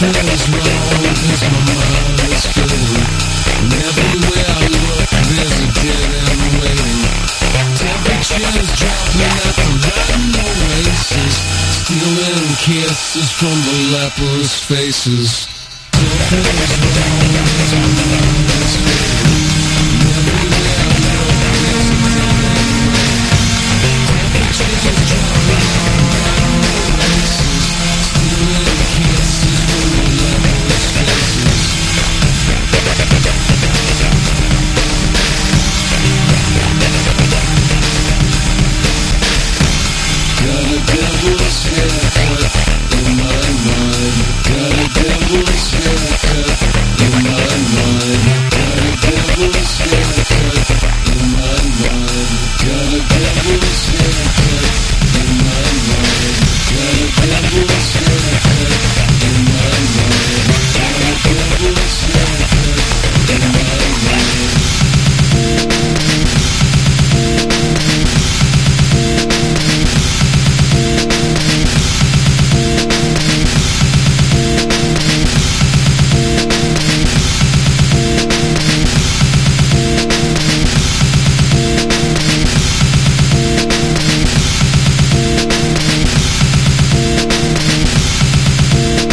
feels wrong, 'cause my mind is filled. And everywhere I look, there's a dead end waiting. Temperatures dropping at the rotten oasis, stealing kisses from the leprous faces. Feels wrong, 'cause my mind